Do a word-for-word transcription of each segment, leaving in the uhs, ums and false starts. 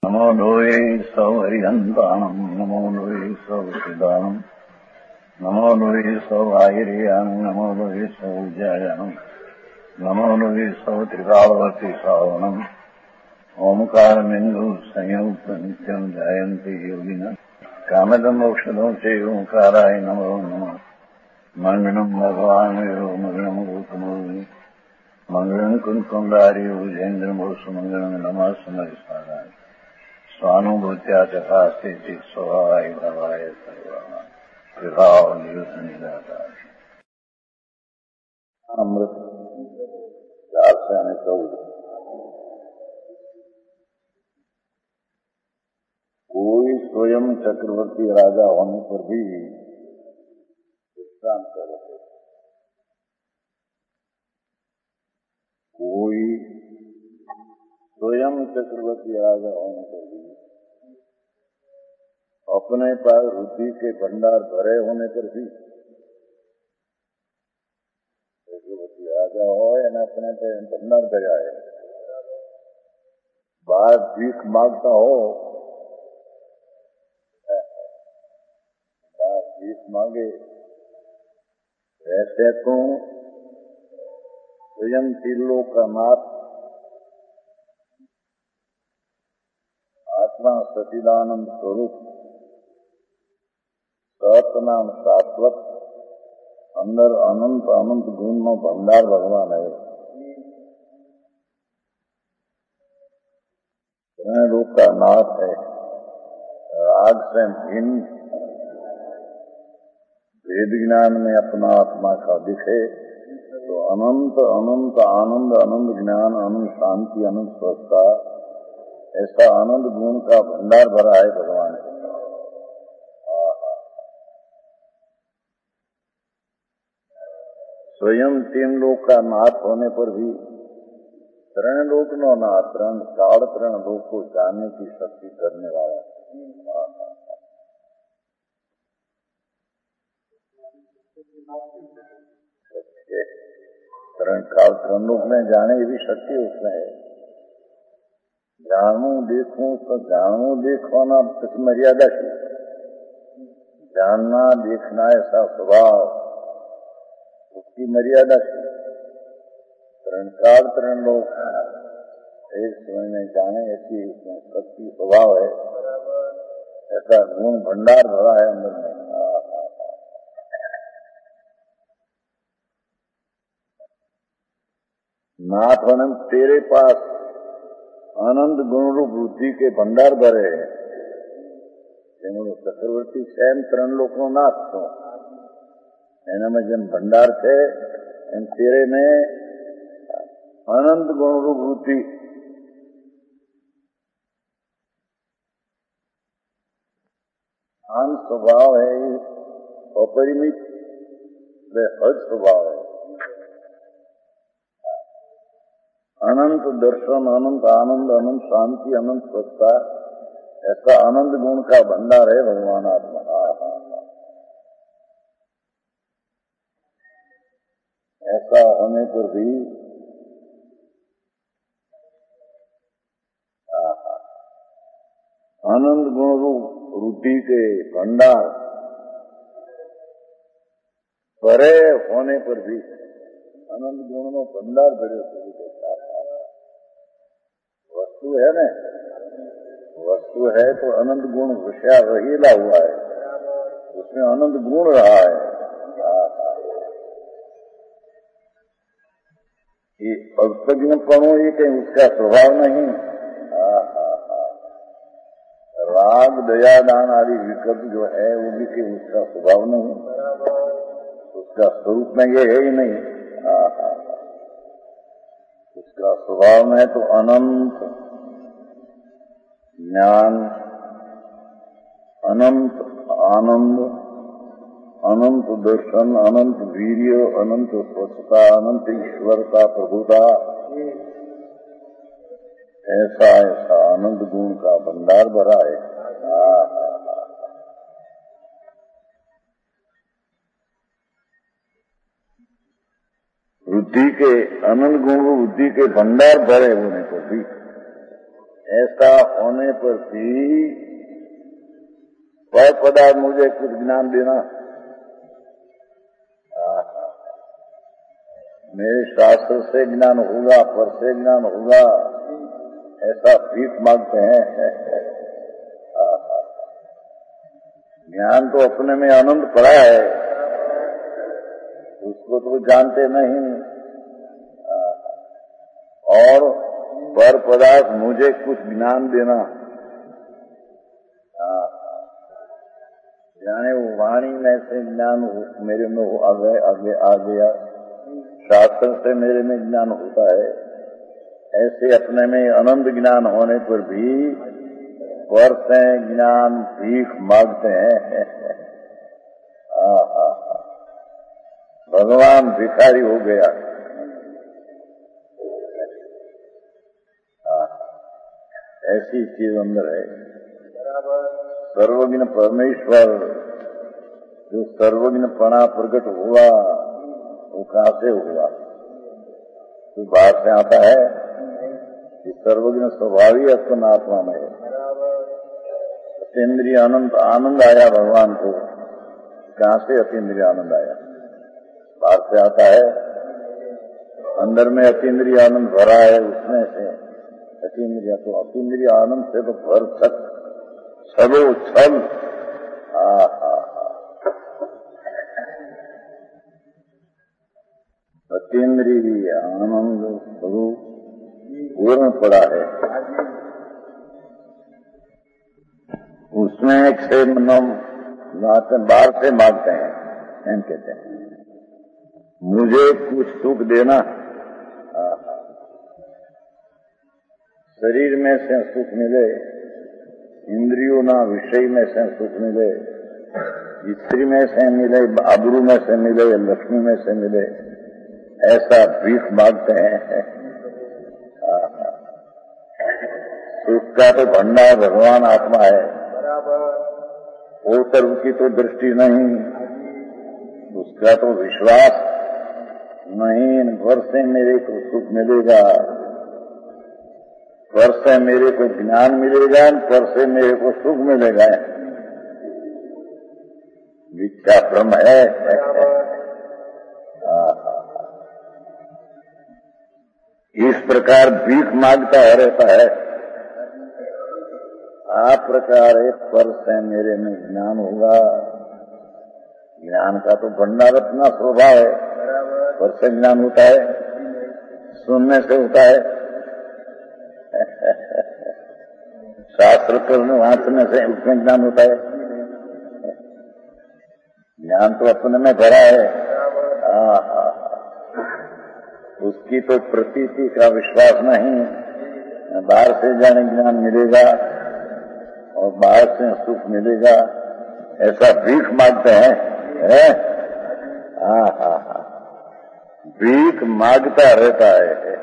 नमो लोये सौहरिहन्ताणम् नमो लोये सौहृदानम् नमो लोये सौभागिर्यानम् नमो लोये सौजायानम् नमो लोये सौत्रिकावती सावनम् ओंकारमिन्दु संयुक्त नित्यम् जायन्ति योगिनः कामदम् मोक्षदम् च ओंकाराय नमो नमः मङ्गलम् भगवान् वीरो मङ्गलम् रूपमोहि मङ्गलम् कुन्कुण्डारि भुजेन्द्रमोसु मङ्गलम् नमः समरिसाराय स्वानुभूत्या तथा स्थिति स्वभावाय भवाय सर्वः विभाव निदाता अमृत चार से आने चौदह। कोई स्वयं चक्रवर्ती राजा होने पर भी विश्राम कर रहे, कोई स्वयं चक्रवर्ती राजा होने पर भी अपने पास रुचि के भंडार भरे होने पर भी चक्रवर्ती राजा हो या न अपने पे भंडार भरा है, बाहर भीख मांगता हो, बाहर भीख मांगे, ऐसे तो स्वयं त्रिलोक का नाथ आत्मा सच्चिदानंद स्वरूप सतनाम शाश्वत अंदर अनंत अनंत गुण में भंडार भगवान है। लोक का नाथ है, राग से भिन्न वेद ज्ञान में अपना आत्मा का दिखे तो अनंत अनंत आनंद अनंत ज्ञान अनंत शांति अनंत स्वस्थता ऐसा आनंद गुण का भंडार भरा है भगवान के। स्वयं तीन लोक का नाथ होने पर भी त्रण लोक नो नाथ त्रण काल त्रण लोक को जानने की शक्ति करने वाला त्रण काल त्रण लोक में जाने की भी शक्ति उसमें है। जानू देखूं तो जानू देखना कुछ मर्यादा की, जानना देखना ऐसा स्वभाव उसकी मर्यादा थी। त्रणकाल त्रण लोग एक समय में जाने ऐसी उसमें शक्ति स्वभाव है, ऐसा गुण भंडार भरा है अंदर में। नाथ अनंत तेरे पास आनंद गुण रूप बुद्धि के भंडार भरे हैं। चक्रवर्ती स्वयं त्रण लोक नो नाथ छो, एना में जन भंडार थे एम तेरे में अनंत गुण रूप बुद्धि आन स्वभाव है, अपरिमित व हद स्वभाव है। अनंत दर्शन अनंत आनंद अनंत शांति अनंत स्वच्छता ऐसा आनंद गुण का भंडार है भगवान आत्मा। ऐसा होने पर भी आनंद गुण रूप रुद्धि के भंडार भरे होने पर भी आनंद गुण में भंडार भरे वस्तु है न, वस्तु है तो अनंत गुण घुसा रहेला हुआ है, उसमें अनंत गुण रहा है। ये अल्पज्ञपणो ये कहीं उसका स्वभाव नहीं। राग दया दान आदि विकल्प जो है वो भी कहीं उसका स्वभाव नहीं, उसका स्वरूप में ये है ही नहीं। उसका स्वभाव में तो अनंत ज्ञान अनंत आनंद अनंत दर्शन अनंत वीर्य अनंत स्वच्छता अनंत ईश्वरता प्रभुता ऐसा ऐसा आनंद गुण का भंडार भरा है। बुद्धि के अनंत गुण बुद्धि के भंडार भरे होने पर भी ऐसा होने पर भी वह पदार्थ मुझे कुछ ज्ञान देना। मेरे शास्त्र से ज्ञान होगा, पर से ज्ञान होगा, ऐसा भीख मांगते हैं। ज्ञान तो अपने में आनंद पड़ा है, उसको तो जानते नहीं। और पर पदार्थ मुझे कुछ ज्ञान देना, यानी वो वाणी में से ज्ञान मेरे में वो आगे आगे आ गया, शास्त्र से मेरे में ज्ञान होता है। ऐसे अपने में अनंत ज्ञान होने पर भी वर्षे ज्ञान भीख मांगते हैं। भगवान भिखारी हो गया। ऐसी चीज अंदर है। सर्वज्ञ परमेश्वर जो सर्वज्ञपणा प्रकट हुआ, वो कहाँ से हुआ? तो बाहर से आता है कि सर्वज्ञ स्वभावी अपन आत्मा में है। अतीन्द्रिय आनंद आनंद आया भगवान को। कहाँ से अतीन्द्रिय आनंद आया? बाहर से आता है। अंदर में अतीन्द्रिय आनंद भरा है, उसमें से अतीन्द्रिय तो अतीन्द्रिय आनंद से तो भर सक छलो छल। हा हा अतीन्द्रिय आनंद स्वरूप पूर्ण पड़ा है। उसमें एक से मनम बाहर से मांगते हैं, एम कहते हैं मुझे कुछ सुख देना। शरीर में से सुख मिले, इंद्रियों ना विषय में से सुख मिले, स्त्री में से मिले, आबरू में से मिले, लक्ष्मी में से मिले, ऐसा भीख मांगते हैं। सुख का तो भंडार भगवान आत्मा है, वो सर्व की तो दृष्टि नहीं, उसका तो विश्वास नहीं। घर से मेरे को सुख मिलेगा, घर से मेरे को ज्ञान मिलेगा, घर से मेरे को सुख मिलेगा, मिथ्या भ्रम है। इस प्रकार भीख मांगता है रहता है। आ प्रकार एक पर से मेरे में ज्ञान होगा। ज्ञान का तो भंडार अपना स्वभाव है, पर से ज्ञान होता है, सुनने से होता है, शास्त्र करने वांचने से उसमें ज्ञान होता है। ज्ञान तो अपने में भरा है। आ, आ, उसकी तो प्रतीति का विश्वास नहीं। बाहर से जाने ज्ञान मिलेगा और बाहर से सुख मिलेगा, ऐसा भीख मांगते हैं, है? हाँ हाँ हाँ, भीख मांगता रहता है,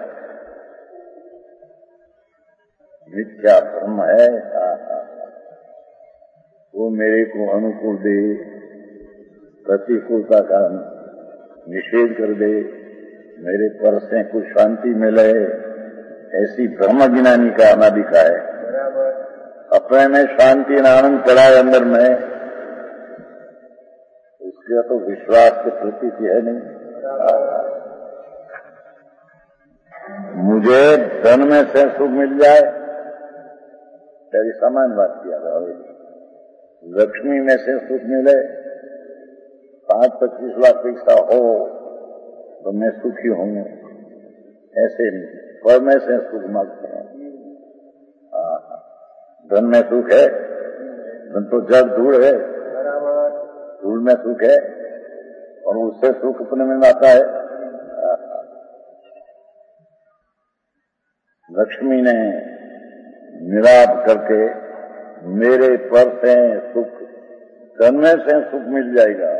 मिथ्या भ्रम है। हाँ हाँ, वो मेरे को अनुकूल दे, प्रतिकूलता का निषेध कर दे, मेरे पर से कुछ शांति मिले, ऐसी ब्रह्म ज्ञानी का अनादिका है। अपने में शांति और आनंद पड़ा है अंदर में, उसका तो विश्वास की प्रतीति है नहीं। मुझे धन में से सुख मिल जाए, तेरी सामान्य बात किया था। लक्ष्मी में से सुख मिले, पांच पच्चीस लाख पैसा हो तो मैं सुखी होंगे, ऐसे नहीं। पर में से सुख मांगते हैं। धन में सुख है, धन तो जड़ धूल है, धूल में सुख है, और उससे सुख अपने में आता है। लक्ष्मी ने निराप करके मेरे पर से सुख, धन में से सुख मिल जाएगा।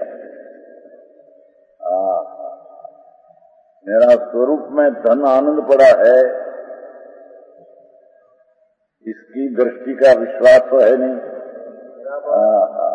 मेरा स्वरूप में धन आनंद पड़ा है, इसकी दृष्टि का विश्वास तो है नहीं। आ, आ,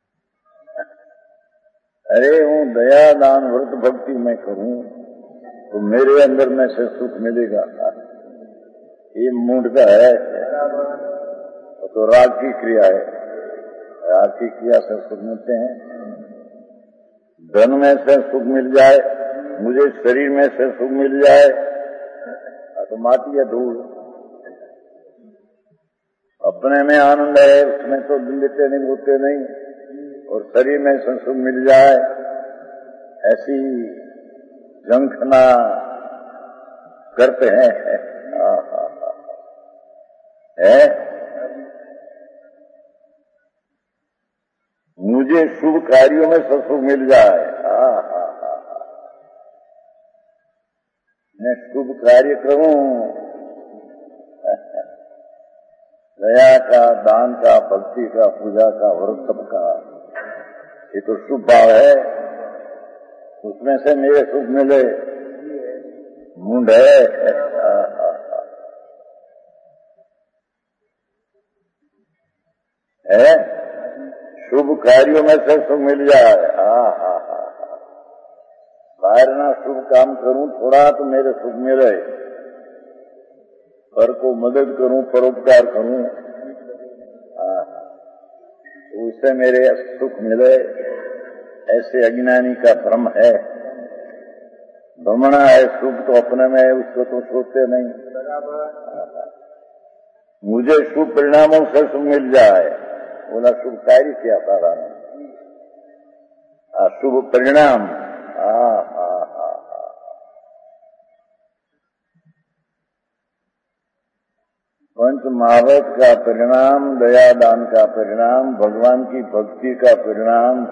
अरे हूँ दया दान व्रत भक्ति मैं करूं, तो मेरे अंदर में से सुख मिलेगा। ये मूड का है, तो राग की क्रिया है। राग की क्रिया से सुख मिलते हैं। धन में से सुख मिल जाए, मुझे शरीर में से सुख मिल जाए तो माटी या धूल। अपने में आनंद है, उसमें तो लेते नहीं होते नहीं, और शरीर में से सुख मिल जाए ऐसी झंखना करते हैं। है मुझे शुभ कार्यों में से सुख मिल जाए, मैं शुभ कार्य करूं, दया का, दान का, भक्ति का, पूजा का, व्रत का, ये तो शुभ भाव है। उसमें से मेरे सुख मिले, मुंड है। है शुभ कार्यों में से सुख मिल जाए। हा हा हा बाहर ना शुभ काम करूं थोड़ा तो मेरे सुख मिले, पर को मदद करूं, परोपकार करूं, उससे मेरे सुख मिले, ऐसे अज्ञानी का भ्रम है। भ्रमणा है, सुख तो अपने में है, उसको तो सोचते नहीं। मुझे शुभ परिणामों से सुख मिल जाए, बोला शुभ कार्य किया सारा शुभ परिणाम। आ, आ, आ, आ। पंच महाभरत का परिणाम, दया दान का परिणाम, भगवान की भक्ति का परिणाम,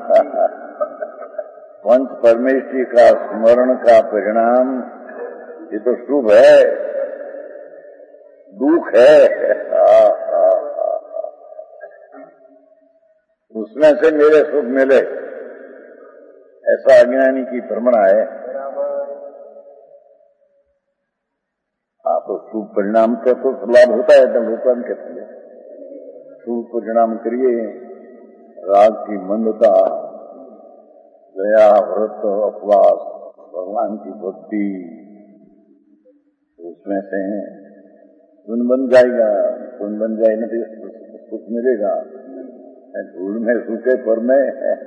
पंच परमेश्वरी का स्मरण का परिणाम, ये तो शुभ है। दुख है आ, आ, आ, उसमें से मेरे सुख मिले, ऐसा अज्ञानी की भ्रमणा है। आप तो शुभ परिणाम का तो लाभ होता है, तो लोकन के पहले शुभ परिणाम करिए। राग की मंदता, दया, व्रत, उपवास, भगवान की भक्ति, उसमें से सुन बन जाएगा। सुन बन जाएगा तो सुख मिलेगा। धूल में सूखे पर में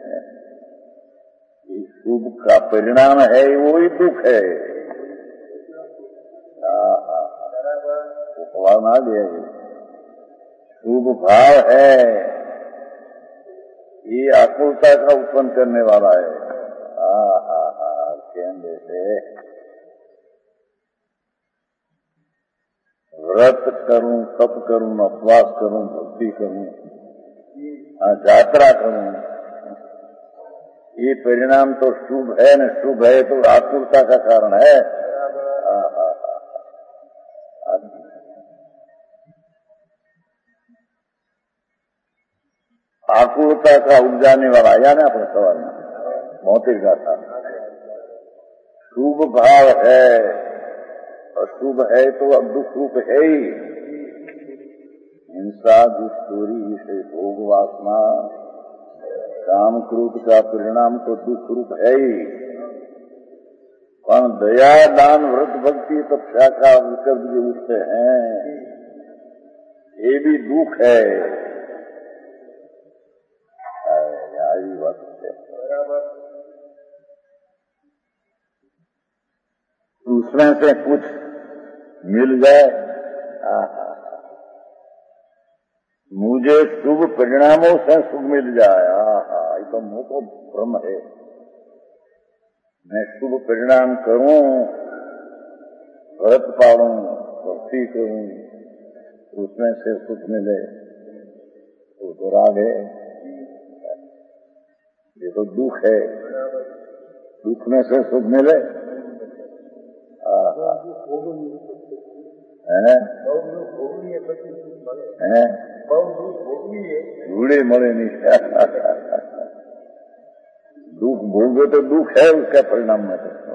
शुभ का परिणाम है, वो ही दुख है। उपवास आ गया, शुभ भाव है, ये आकुलता का उत्पन्न करने वाला है। हा हा हा कहने से व्रत करूं, तप करूं, उपवास करूं, भक्ति करूं, यात्रा करूं, ये परिणाम तो शुभ है न। शुभ है तो आकुलता का कारण है। आ, आ, आ, आकुलता का उपजाने वाला या ना अपने सवाल में मौतिक का था। शुभ भाव है, अशुभ है तो अब दुख रूप है ही। हिंसा, दुष्टोरी, विषय भोग, वासना, काम, क्रोध का परिणाम तो दुख रूप है ही। पर दया, दान, व्रत, भक्ति, तपस्या का विकल्प जो उठते हैं, ये भी दुख है। यही बात है। उसमें से कुछ मिल जाए, मुझे शुभ परिणामों से सुख मिल जाए, हाँ ये तो मुझ को भ्रम है। मैं शुभ परिणाम करूं, व्रत पालूं, भक्ति करूं, उसमें से सुख मिले, वो तो राग है। ये तो दुख है, दुख में से सुख मिले। बूढ़े मरे नहीं। दुख भोगे तो दुख है, उसका परिणाम में तो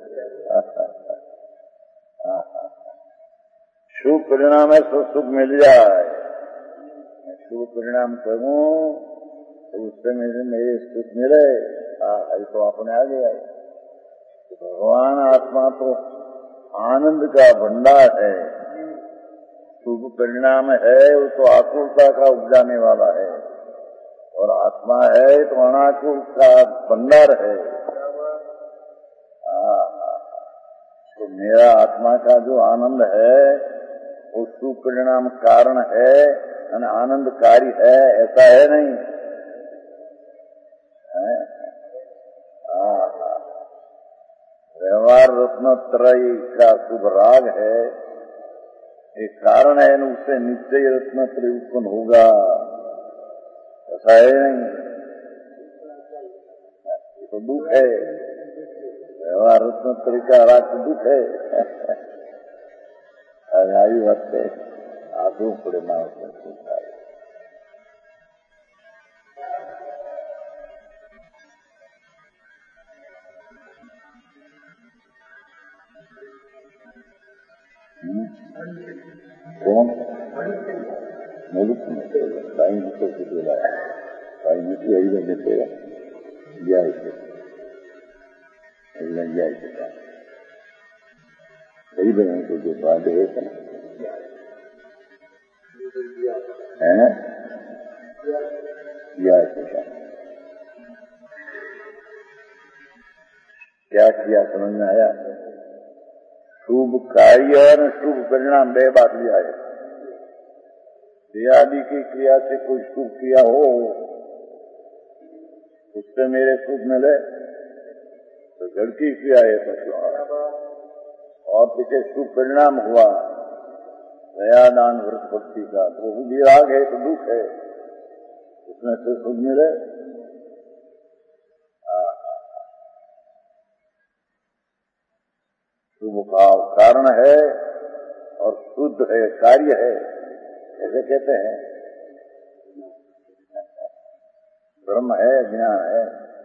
शुभ परिणाम है तो सुख मिल जाए। शुभ परिणाम करूं तो उससे मेरे मेरे सुख मिले, ये तो अपने आ गया। भगवान आत्मा तो आनंद का भंडार है, शुभ परिणाम है वो तो आकुलता का उपजाने वाला है, और आत्मा है तो अनाकुल का भंडार है। आ, तो मेरा आत्मा का जो आनंद है वो शुभ परिणाम कारण है, आनंदकारी है, ऐसा है नहीं है? व्यवहार रत्नत्रयी का शुभ राग है, एक कारण है, उससे निश्चय रत्नत्रय उत्पन्न होगा, ऐसा है नहीं। ये तो दुख है, व्यवहार रत्नत्रय का राग तो दुख है। आयु हत्ते आदू पड़े ना होता है। कौन मुल्क में साईं जी को बोला है, साईं जी की यही बने तेरा दिया इसे दिया इसे यही बने को जो बात है है दिया इसे क्या किया समझ में आया? शुभ कार्य और शुभ परिणाम बे बात लिया है। दयादि की क्रिया से कोई शुभ क्रिया हो, उससे मेरे सुख मिले तो जड़ की क्रिया है तो, और पीछे शुभ परिणाम हुआ दयादान व्रत भक्ति का, तो भी राग है तो दुख है, उसमें से सुख मिले। शुभ भाव कारण है और शुद्ध है कार्य है, ऐसे कहते हैं। ब्रह्म है ज्ञान है,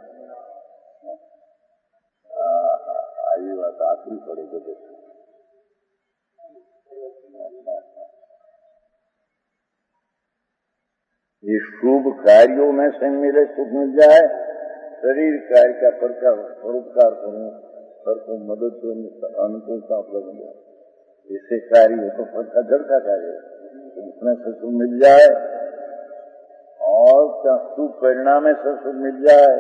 आयु बात आखिरी पड़ेगी। ये शुभ कार्यों में संग मिले सुख मिल जाए, शरीर कार्य का प्रकार परोपकार करूं, सर को मदद करूं, अनुकूलता उपलब्ध हो जाए, इससे कार्य हो तो फल का जड़ का कार्य है, उसमें से सुख मिल जाए और क्या शुभ परिणाम से सुख मिल जाए।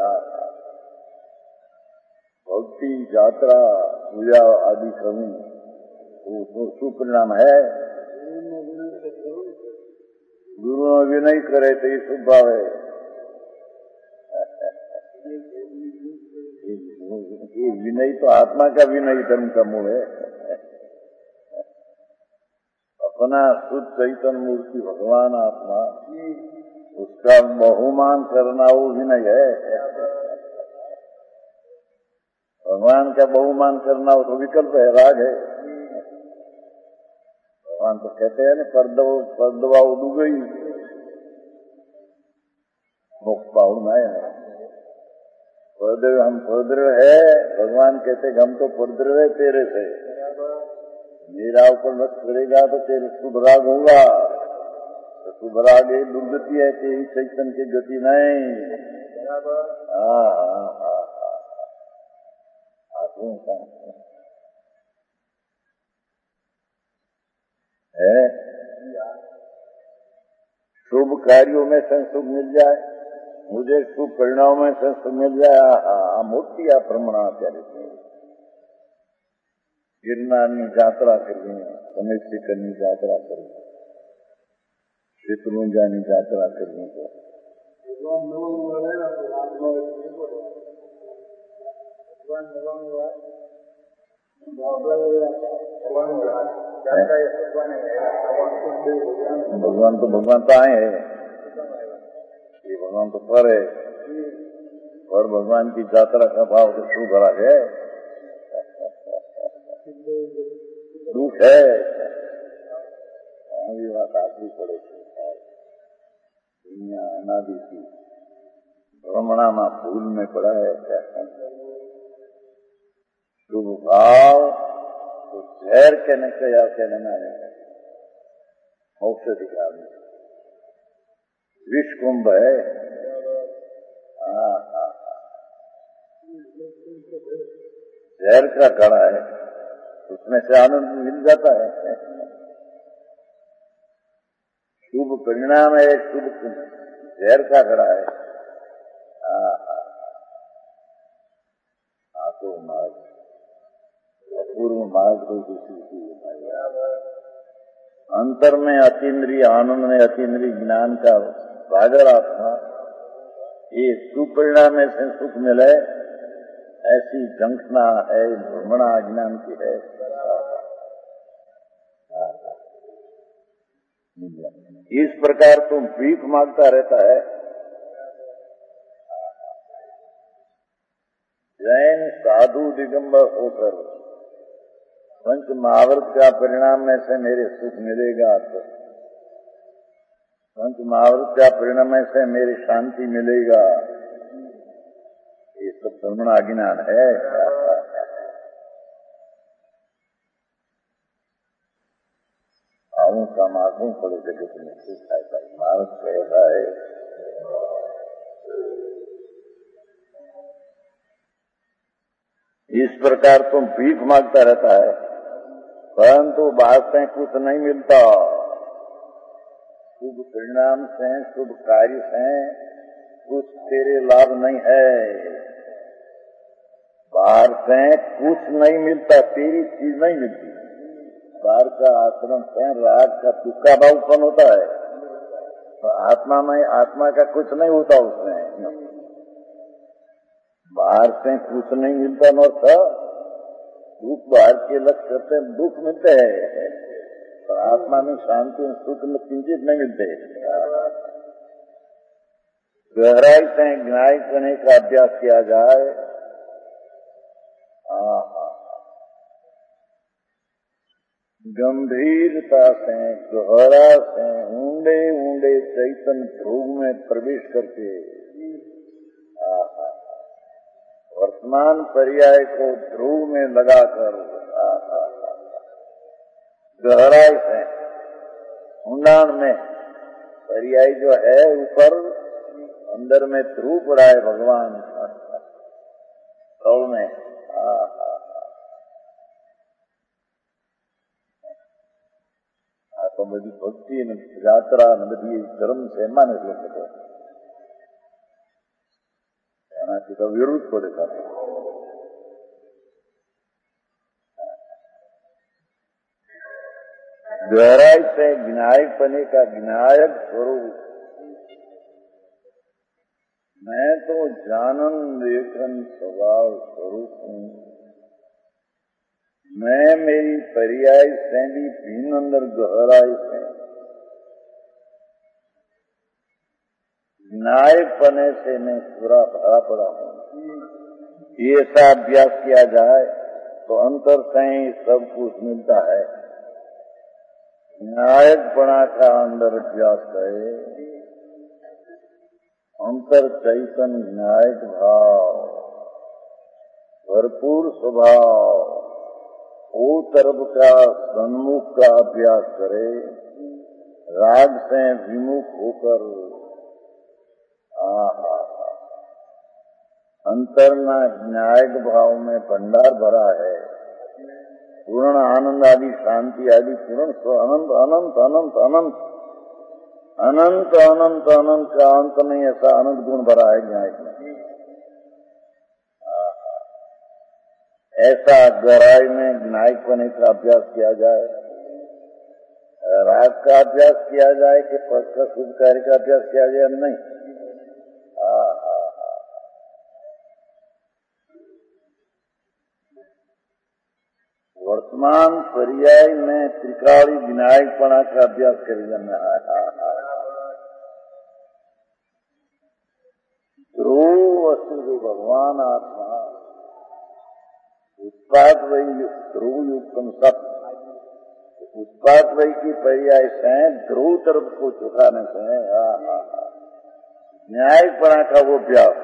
भक्ति यात्रा पूजा आदि करूं तो शुभ परिणाम है। गुरु विनय करे तो ये शुभ भाव है। ये विनय तो आत्मा का विनय धर्म का मूल है। अपना शुद्ध चैतन्य मूर्ति भगवान आत्मा, उसका बहुमान करना वो विनय है। भगवान का बहुमान करना वो तो विकल्प है, राग है। भगवान तो कहते हैं ना परदवा उड़ गई पाउड़ में आया, परदृढ़ हम परदृढ़ है। भगवान कहते हम तो परदृढ़ है तेरे से, मेरा ऊपर मत करेगा तो तेरे शुभ राग होगा। तो शुभ राग एक दुर्गति है, तेरी चैतन्य की गति नहीं। हाँ हाँ हाँ है। शुभ कार्यों में संसुख मिल जाए, मुझे शुभ परिणाम में संसुख मिल जाए। मोटी आ प्रमाणाचार्य गिरनारनी यात्रा करनी, समय से करनी यात्रा करनी, शत्रुंजानी यात्रा करनी को भगवान तो भगवान तो आए हैं, ये भगवान तो पर है, और भगवान की यात्रा का भाव तो शुभ भरा है, दुख है। ये बात आखिरी पड़ेगी। दुनिया अनादि की भ्रमणा में भूल में पड़ा है। शुभ भाव तो जहर कहने से या कहने में आएगा, मोक्ष अधिकार में विष कुंभ है। हाँ हाँ जहर का कड़ा है, उसमें से आनंद मिल जाता है। शुभ परिणाम है, शुभ जहर का कड़ा है। आतो मार्ग, अपूर्व मार्ग कोई दूसरी चीज नहीं। अंतर में अतीन्द्रिय आनंद में अतीन्द्रिय ज्ञान का सागर आत्मा, ये सुपरिणाम में से सुख मिले ऐसी झंखना है, भ्रमणा अज्ञान की है। इस प्रकार तुम भीख मांगता रहता है। जैन साधु दिगंबर होकर पंच महाव्रत का परिणाम में से मेरे सुख मिलेगा, तो पंच महाव्रत का परिणाम में से मेरी शांति मिलेगा, ये सब भ्रमण अज्ञान है। आऊं का मासूम पड़े जगत में सुख है, भारत कैसा है। इस प्रकार तुम भीख मांगता रहता है, परंतु बात से कुछ नहीं मिलता। शुभ परिणाम से, शुभ कार्य से कुछ तेरे लाभ नहीं है। बाहर से कुछ नहीं मिलता, तेरी चीज नहीं मिलती। बाहर का आश्रम से राग का तुक्का भाव उत्पन्न होता है, तो आत्मा में आत्मा का कुछ नहीं होता उसमें। बाहर से कुछ नहीं मिलता न था, दुख बाहर के लक्ष्य करते हैं, दुख मिलते हैं, पर आत्मा में शांति और सुख में किंचित नहीं मिलते। गहराई से ज्ञान करने का अभ्यास किया जाए, गंभीरता से, गहरा से, ऊंडे ऊंडे चैतन्य ध्रुव में प्रवेश करके वर्तमान पर्याय को ध्रुव में लगाकर गहराई से ऊंडान में पर्याय जो है ऊपर, अंदर में ध्रुव पड़ा है भगवान तौल में। तो बड़ी भक्ति न यात्रा न बड़ी धर्म से माने लोग तो विरुद्ध पड़ेगा। गहराई से विनायक बने का विनायक स्वरूप, मैं तो जानन लेखन स्वभाव स्वरूप हूँ। मैं मेरी पर्याय से भी भिन्न अंदर गहराई से विनायक बने से मैं पूरा भरा पड़ा हूँ। ये ऐसा अभ्यास किया जाए तो अंतर से ही सब कुछ मिलता है। विनायक बना का अंदर अभ्यास करे, अंतर चैतन्य विनायक भाव, भरपूर स्वभाव, वो तरफ का सन्मुख का अभ्यास करे, राग से विमुख होकर अंतरना विनायक भाव में भंडार भरा है। पूर्ण आनंद आदि शांति आदि पूर्ण स्व अनंत अनंत अनंत अनंत अनंत अनंत अनंत का अंत नहीं, ऐसा अनंत गुण भरा है विनायक में। ऐसा गहराई में विनायक बने का अभ्यास किया जाए, राग का अभ्यास किया जाए कि पद का शुभ कार्य का अभ्यास किया जाए, नहीं। वर्तमान पर्याय में त्रिकाली विनायकपणा का अभ्यास कर लेना। ध्रुव वस्तु भगवान आत्मा उत्पाद वही ध्रुव युक्तम सत्य, उत्पाद वही की पर्याय से ध्रुव तरफ को झुकाने से न्यायपणा का वो अभ्यास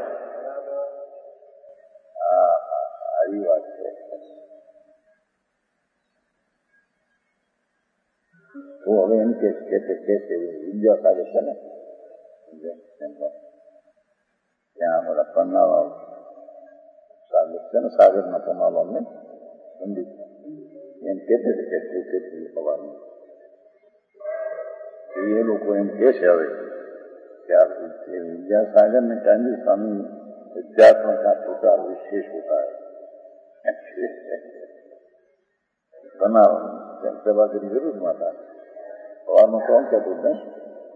आई बात है। वो हमें इनके कैसे कैसे विद्या सागर चले यहाँ हमारा पन्ना सागर जन सागर न कमाल में पंडित एम कहते थे कहते कहते सवाल में ये लोग को एम कैसे आवे क्या विद्यासागर ने कहा स्वामी अध्यात्म का प्रचार विशेष होता है बना जनसेवा करी जरूर माता और में कौन क्या बोलते हैं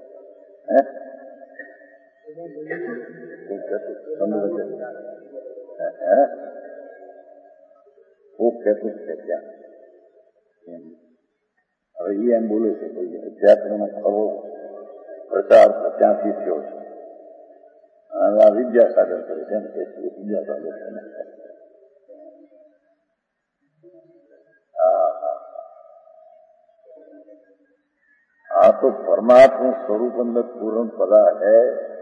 वो कहते थे क्या હવે એ એમ બોલે છે કે અધ્યાત્મનો ખરો પ્રચાર ત્યાંથી થયો છે આ વિદ્યાસાગર કરે છે એમ કે વિદ્યાસાગર છે ને આ તો પરમાત્મા સ્વરૂપ અંદર પૂર્ણ પदा है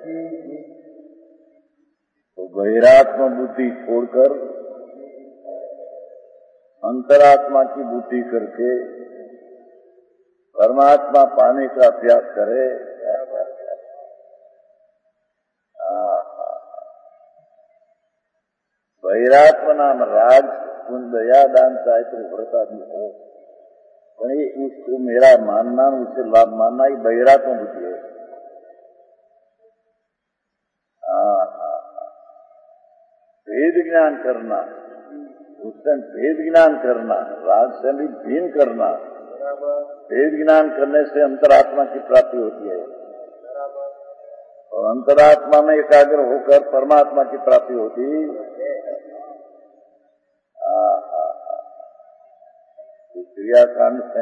तो बहिरात्मा बुद्धि छोड़कर अंतरात्मा की बुद्धि करके परमात्मा पाने का अभ्यास करे। बहिरात्मा नाम राज उन दया दान चाहे व्रत आदि हो ये इसको मेरा मानना उससे लाभ मानना ही बहिरात्मा बुद्धि है। भेद ज्ञान करना उससे भेद ज्ञान करना राज से भी भिन्न करना भेद ज्ञान करने से अंतरात्मा की प्राप्ति होती है और अंतरात्मा में एकाग्र होकर परमात्मा की प्राप्ति होती क्रियाकांड से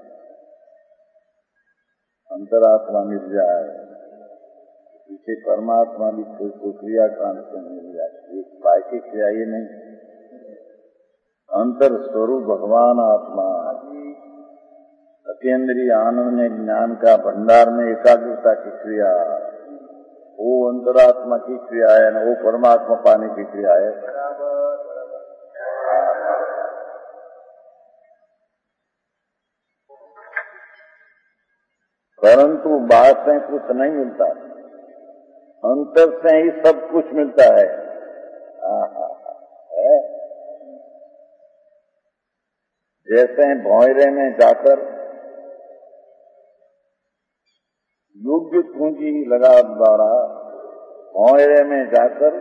अंतरात्मा मिल जाए पीछे परमात्मा भी कोई क्रियाकांड से मिल जाए एक बाकी क्रिया ही नहीं अंतर स्वरूप भगवान आत्मा अतीन्द्रिय आनंद में ज्ञान का भंडार में एकाग्रता की क्रिया वो अंतरात्मा की क्रिया है न वो परमात्मा पाने की क्रिया है। परंतु बाहर से कुछ नहीं मिलता अंतर से ही सब कुछ मिलता है। है जैसे भौरे में जाकर योग्य पूंजी लगा द्वारा भौरे में जाकर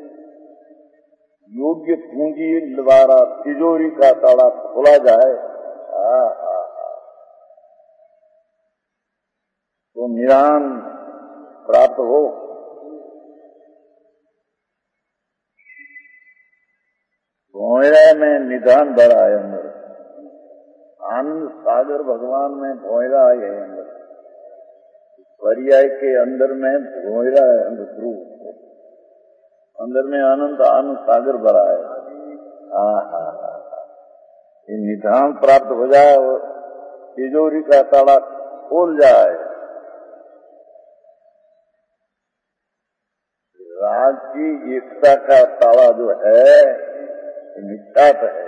योग्य पूंजी द्वारा तिजोरी का ताला खोला जाए तो निरान प्राप्त हो। भौरे में निधान भरा है अंदर आनंद सागर भगवान में भौरा है अंदर पर्याय के अंदर में भौरा है अंदर ध्रुव अंदर में आनंद आनंद सागर भरा है। हाँ हाँ हाँ ये निधान प्राप्त हो जाए और तिजोरी का ताला खोल जाए। राज की एकता का ताला जो है मिथ्यात है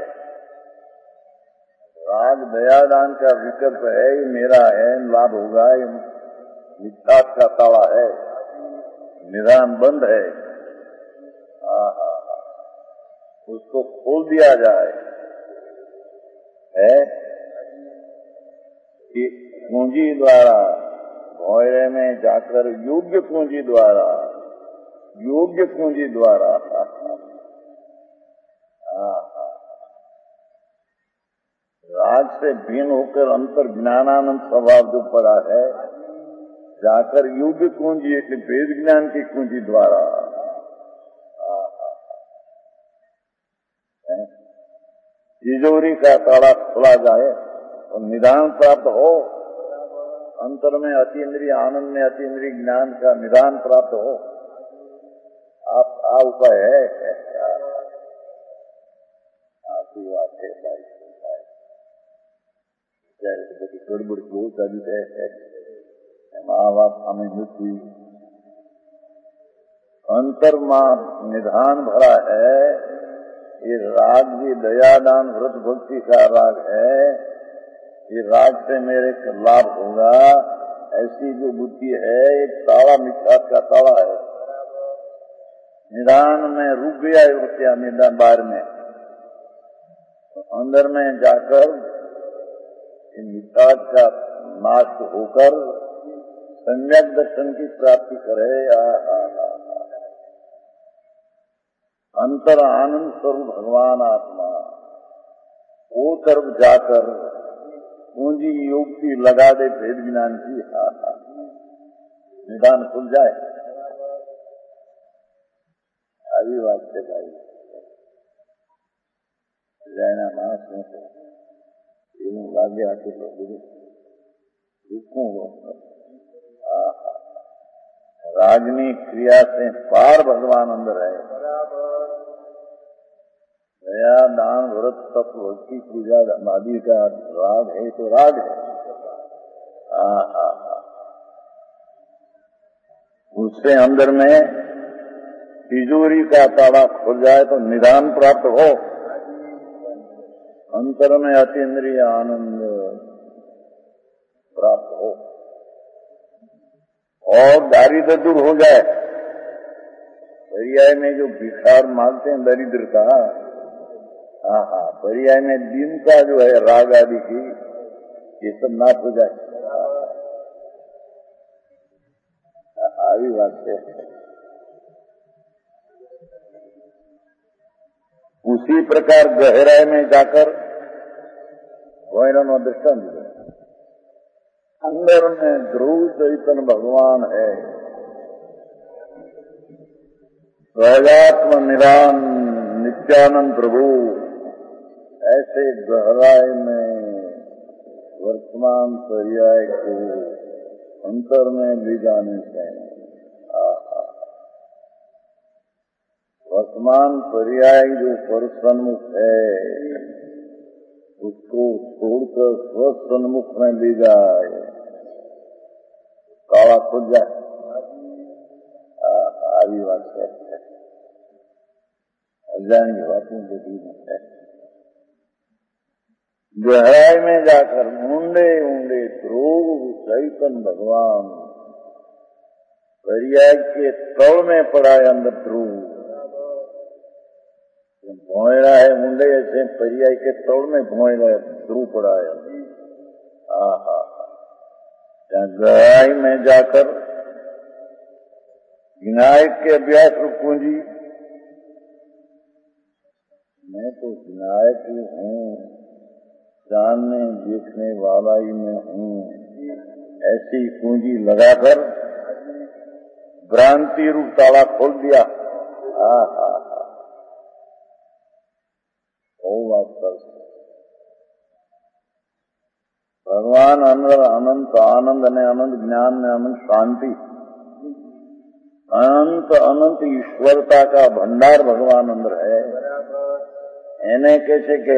राग दयादान का विकल्प है ये मेरा है लाभ होगा ये मिथ्यात का ताला है निदान बंद है। उसको खोल दिया जाए है कि पूंजी द्वारा भौरे में जाकर योग्य पूंजी द्वारा योग्य पूंजी द्वारा राज से भिन्न होकर अंतर ज्ञानानंद स्वभाव जो पड़ा है जाकर योग्य कुंजी वेद ज्ञान की कुंजी द्वारा तिजोरी का ताला खोला जाए और निदान प्राप्त हो अंतर में अतीन्द्रिय आनंद में अतीन्द्रिय ज्ञान का निदान प्राप्त हो। आप आ उपाय है आपकी बात है गड़बड़ बहुत सारी है माँ बाप हमें मृत्यु अंतर मां निधान भरा है ये राग भी दयादान व्रत भक्ति का राग है ये राग से मेरे लाभ होगा ऐसी जो बुद्धि है एक ताला मिथ्यात का ताला है निदान में रुक गया उसके निदान बाहर में, तो अंदर में जाकर इन विकास का नाश होकर सम्यक दर्शन की प्राप्ति करे। आ, आ, आ, आ। अंतर आनंद स्वरूप भगवान आत्मा वो तरफ जाकर पूंजी युक्ति लगा दे भेद ज्ञान की। हा हा निदान खुल जाए। अभी बात से भाई जैना मास में तो इन भाग्य आके तो रुकूंगा। रागनी क्रिया से पार भगवान अंदर है। दया दान व्रत तप भक्ति पूजा आदि का राग है तो राग है। आ, आ, आ। उससे अंदर में तिजोरी का ताला खुल जाए तो निदान प्राप्त हो। अंतर में अतीन्द्रिय आनंद प्राप्त हो और दारिद्र दूर हो जाए। पर्याय में जो भिखार मांगते हैं दरिद्र का, हाँ हाँ पर्याय में दिन का जो है राग आदि की, ये सब नाश हो जाए। आई बात है। उसी प्रकार गहराई में जाकर वैरन दृष्टांत अंदर में ध्रुव चैतन्य भगवान है। सहजात्म निरान नित्यानंद प्रभु ऐसे गहराई में वर्तमान पर्याय को अंतर में ले जाने से वर्तमान पर्याय जो परसन्मुख है उसको छोड़कर स्वसन्मुख में ले जाए, काला खुद जाए। आदि बात है अज्ञान की बातों के बीच है। गहराई में जाकर ऊंडे ऊंडे ध्रुव चैतन्य भगवान पर्याय के तल में पड़ा है। अंदर ध्रुव भोयरा है, मुंडे ऐसे पर्याय के तौड़ में भोयरा ध्रुव पड़ा है। आहा गहराई में जाकर विनायक के अभ्यास रूप पूंजी, मैं तो विनायक ही हूँ, जानने देखने वाला ही मैं हूँ, ऐसी पूंजी लगाकर भ्रांति रूप ताला खोल दिया। आहा भगवान अंदर अनंत आनंद ने अनंत ज्ञान ने अनंत शांति अनंत अनंत ईश्वरता का भंडार भगवान अंदर है। इन्हें कैसे के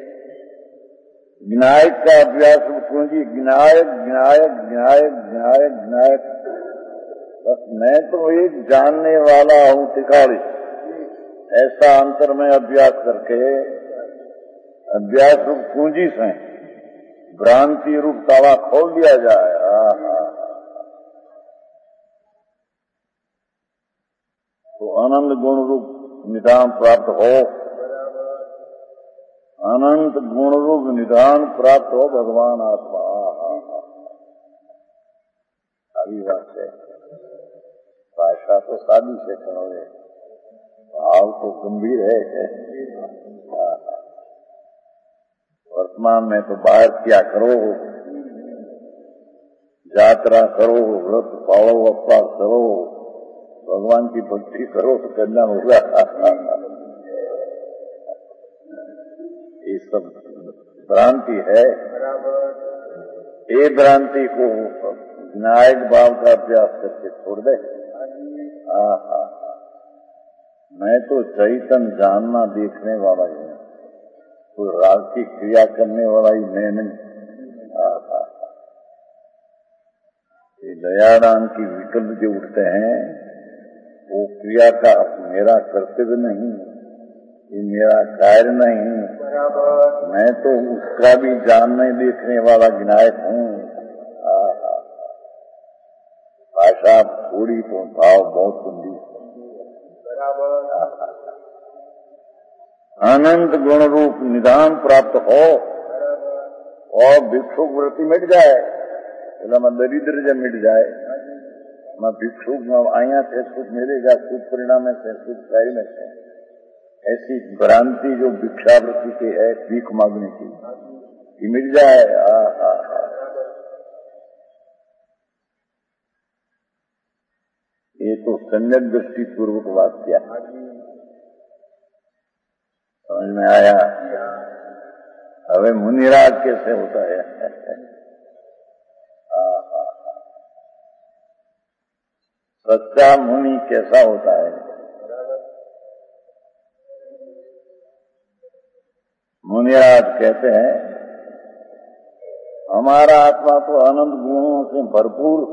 विनायक का अभ्यास पूंजी विनायक विनायक विनायक विनायक विनायक बस मैं तो एक जानने वाला हूँ तिखाड़ी, ऐसा अंतर में अभ्यास करके अभ्यास रूप पूंजी से भ्रांति रूप ताला खोल दिया जाए। तो आनंद गुण रूप निधान प्राप्त हो, अनंत गुण रूप निधान प्राप्त हो भगवान आत्मा। अभी बात है, भाषा तो सादी से कहोगे, भाव तो गंभीर है। वर्तमान में तो बाहर क्या करो, यात्रा करो, व्रत पालो, उपवास करो, भगवान की भक्ति करो तो करना होगा। ये सब भ्रांति है। ये भ्रांति को विनायक भाव का अभ्यास करके छोड़ दे। आहा मैं तो चैतन्य जानना देखने वाला ही हूँ, कोई राग की क्रिया करने वाला ही मैं नहीं। ये दयादान की विकल्प जो उठते हैं वो क्रिया का मेरा कर्तव्य नहीं, ये मेरा कार्य नहीं, मैं तो उसका भी जानने देखने वाला विनायक हूँ। भाषा थोड़ी तो भाव बहुत गंभीर। अनंत गुण रूप निधान प्राप्त हो और भिक्षुक वृत्ति मिट जाए, मैं दरिद्र जब मिट जाए, मैं भिक्षुक आया से सुख मिलेगा, सुख परिणाम से सुख कार्य में से, ऐसी भ्रांति जो भिक्षा वृत्ति की है, भीख मांगने की, ये मिट जाए। आ, आ, आ। ये तो सम्यक दृष्टि पूर्वक वाक्य समझ में आया। अबे मुनिराज कैसे होता है? आ, आ, आ। सच्चा मुनि कैसा होता है? मुनिराज कहते हैं हमारा आत्मा तो अनंत गुणों से भरपूर,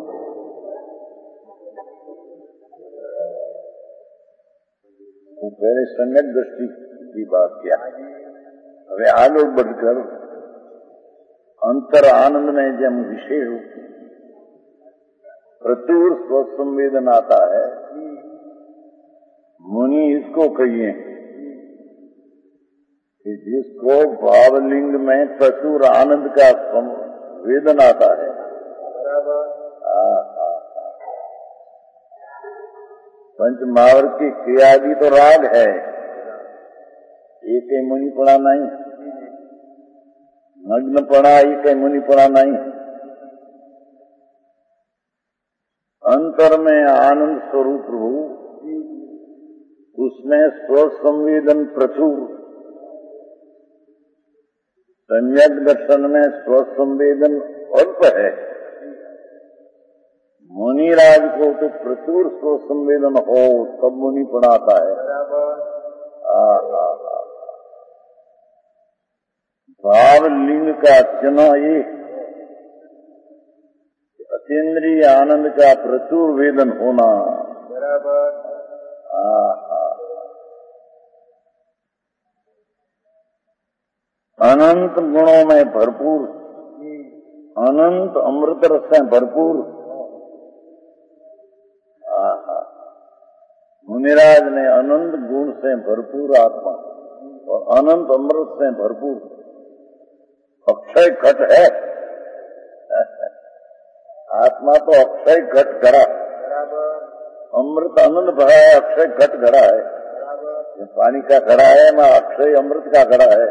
वो पहले सम्यक दृष्टि की बात किया। अबे आगे बढ़कर अंतर आनंद में जब विशेष प्रचुर स्वसंवेदन आता है, मुनि इसको कहिए कि जिसको भावलिंग में प्रचुर आनंद का वेदन आता है। पंच महावर की क्रियादि तो राग है, एक मुनि पड़ा नहीं, नग्न पड़ा एक मुनि पड़ा नहीं। अंतर में आनंद स्वरूप प्रभु, उसमें स्वसंवेदन प्रचुर, सम्यक दर्शन में स्वसंवेदन अल्प है। मुनिराज को तो प्रचुर स्वसंवेदन हो तब मुनि पढ़ाता है। आ, आ, आ। भाव लिंग का चिन्ह ये अतीन्द्रिय आनंद का प्रचुर वेदन होना। आ, आ। अनंत गुणों में भरपूर, अनंत अमृत रस से भरपूर। मुनिराज ने अनंत गुण से भरपूर आत्मा और अनंत अमृत से भरपूर अक्षय घट है। आत्मा तो अक्षय घट घड़ा, अमृत अनंत भरा है, अक्षय घट घड़ा है। ये पानी का घड़ा है, मैं अक्षय अमृत का घड़ा है।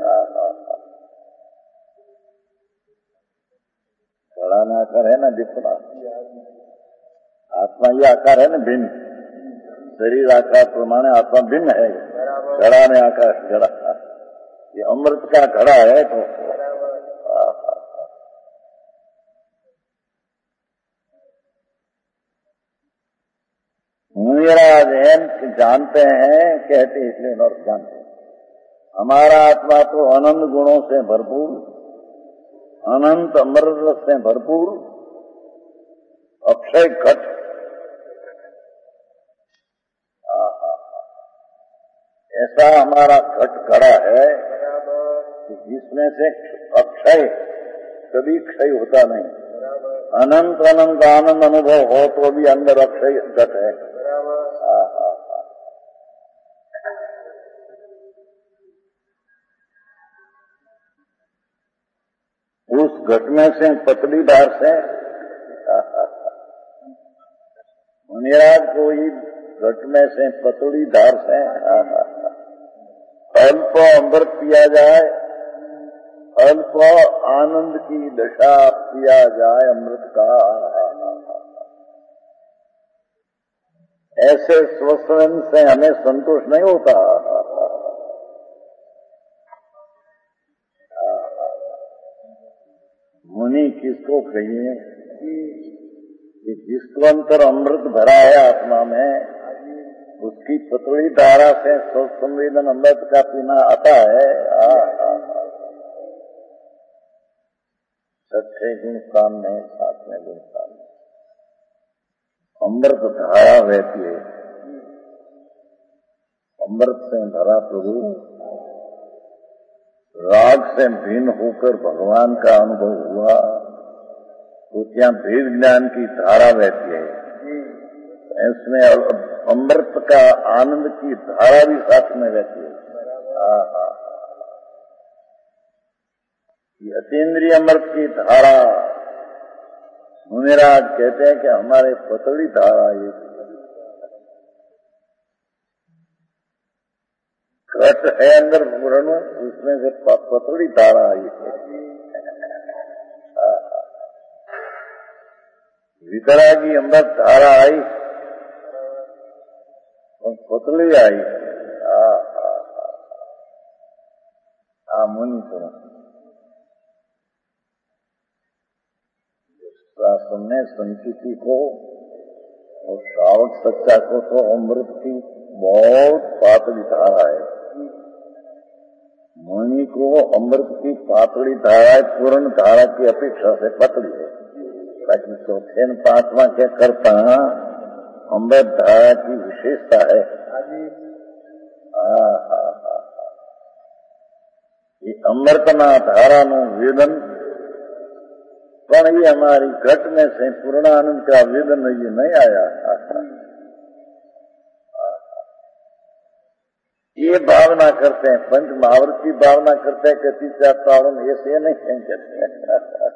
घड़ा में आकार है ना दिखना, आत्मा ये आकार है ना भिन्न, शरीर आकार प्रमाणे आत्मा भिन्न है। घड़ा में आकार घड़ा, ये अमृत का घड़ा है। तो मुनिराज जानते हैं, कहते इसलिए और जानते हैं हमारा आत्मा तो अनंत गुणों से भरपूर, अनंत अमृत रस से भरपूर अक्षय घट। ऐसा हमारा घट घड़ा है जिसमें से अक्षय कभी क्षय होता नहीं। अनंत अनंत आनंद अनुभव हो तो भी अंदर अक्षय घट है। आ, आ, आ। उस घट में से पतली धार से मुनिराज को ही घट में से पतली धार से अल्प अमृत पिया जाए, अल्प आनंद की दशा पिया जाए अमृत का। ऐसे स्वसन से हमें संतोष नहीं होता। मुनि किसको कहिए कि जिसको अंतर अमृत भरा है आत्मा में, उसकी पतली धारा से संवेदन अमृत का पीना आता है। आ, आ, आ। छठे गुण सामने, सातवें गुण सामने अमृत धारा बहती है। अमृत से भरा प्रभु राग से भिन्न होकर भगवान का अनुभव हुआ तो क्या भेद ज्ञान की धारा बहती है। इसमें अमृत का आनंद की धारा भी साथ में रहती है। ये अतीन्द्रिय अमृत की धारा, मुनिराज कहते हैं कि हमारे पतली धारा ये घट है अंदर पूर्ण, उसमें से पतली धारा आई है। वितरागी अमृत धारा आई और पतली आई। आ मुनि सुनो, शास्त्र ने संस्कृति को और श्रावक सच्चा को तो अमृत की बहुत पातली धारा है, मुनि को अमृत की पातली धारा पूर्ण धारा की अपेक्षा से पतली है। लेकिन चौथे पांचवा क्या करता अमृत धारा की विशेषता है। ये अमृतना धारा नु वेदन पण ये हमारी घट में से पूर्णानंद का वेदन ये नहीं आया। ये भावना करते हैं, पंच महावृत की भावना करते हैं, कति चारण ऐसे नहीं कहते।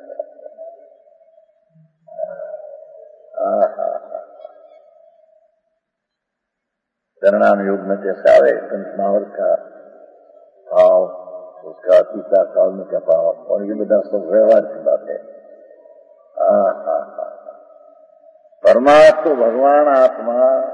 परिणाम योग में जैसे आवे पंच महावृत का भाव, उसका अतीता काल में क्या भाव, और ये બધા सब व्यवहार की बात है। परमात्मा भगवान आत्मा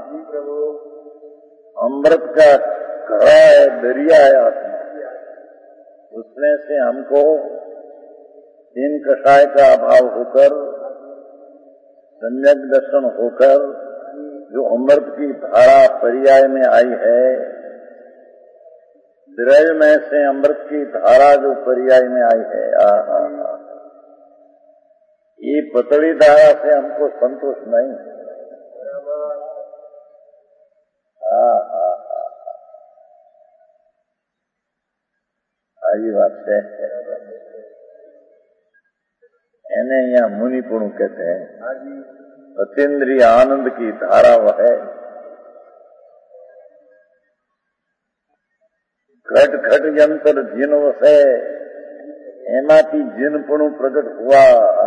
अमृत का घड़ा है, दरिया है आत्मा, उसमें से हमको तीन कषाय का अभाव होकर, सम्यक दर्शन होकर जो अमृत की धारा पर्याय में आई है, द्रव्य में से अमृत की धारा जो पर्याय में आई है, आ, आ, आ, ये पतली धारा से हमको संतोष नहीं। आ, आ, आ, आई बात है। एने यहाँ मुनिपुण कहते हैं। अतीन्द्रिय आनंद की धारा वह है, घट घट यंत्र जिन वसे, एमाती जिनपणु प्रकट हुआ।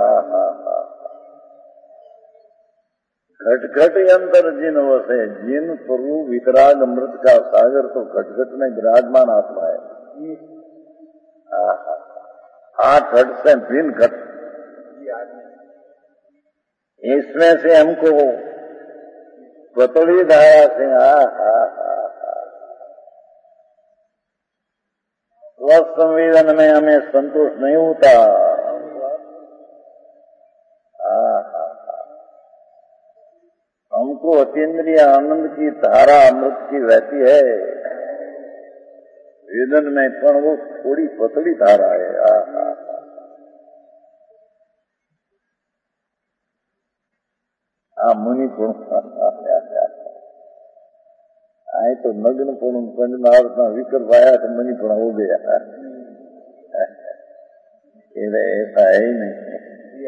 घट घट यंत्र जिन वसे, जिन प्रभु वितराग अमृत का सागर तो घट घट में विराजमान आत्मा है। आठ घट से भिन्न घट, इसमें से हमको पतली धारा से आ हा स्व संवेदन में हमें संतोष नहीं होता। हमको अतीन्द्रिय आनंद की धारा अमृत की रहती है, वेदन में पण वो थोड़ी पतली धारा है। आ, आ, आ मुनि पुण आए तो नग्न पुण पंचमहावृत में विकर पाया तो मुनि पुण हो गया। ऐसा है ही नहीं।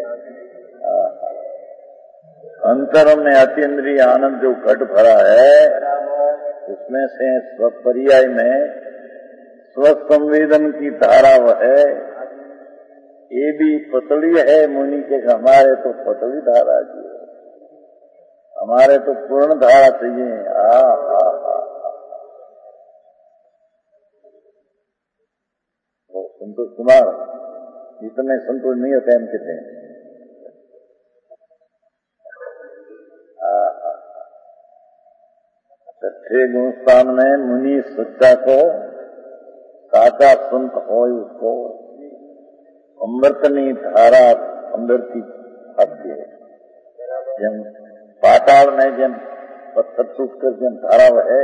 अंतर में अतीन्द्रिय आनंद जो घट भरा है, उसमें से स्वपर्याय में स्वसंवेदन की धारा वह है, ये भी पतली है। मुनि के हमारे तो पतली धारा जी, हमारे तो पूर्ण धारा चाहिए। आ, आ, आ, वो संतोष कुमार इतने संतोष नहीं होते हम कहते हैं। छठे गुणस्थान में मुनि सच्चा को साचा संत हो, उसको अमृतनी धारा अंदर की खाद्य है। जब पाताल में जब पत्थर टूटकर जब धारा है,